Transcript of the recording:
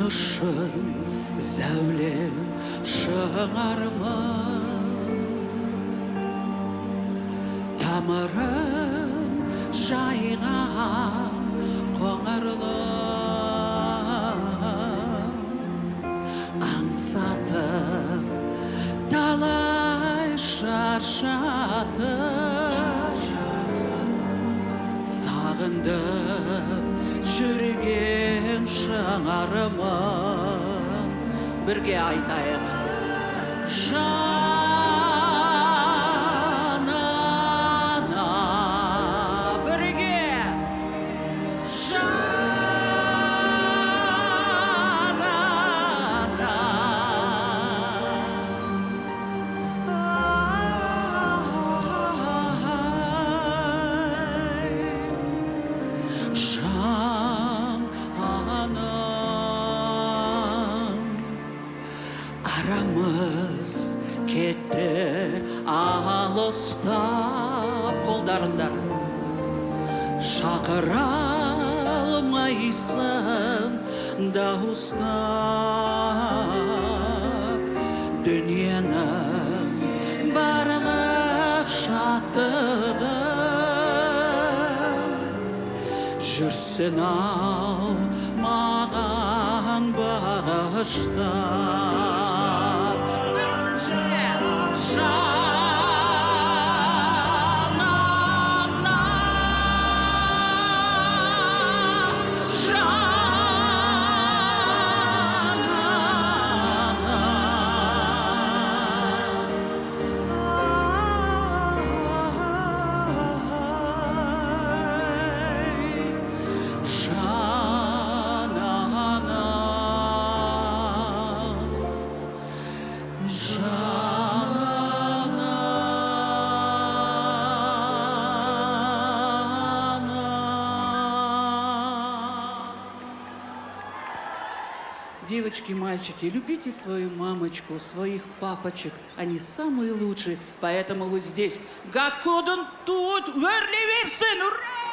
Тынышын зәулем шыңармын, тамырым жайған қоңырлым, аңсатып талай шаршатып, сағындым жүрген шаңарымын. Бірге айтайық. Жанана, бірге. Арамыз кетті алыстап, қолдарында шақыра алмайсың дауыстап, дүниенің барлық шаттығы жүрсін ау маған бағыштап. Девочки, мальчики, любите свою мамочку, своих папочек. Они самые лучшие, поэтому вы здесь. Гакудун тут, верли версен, ура!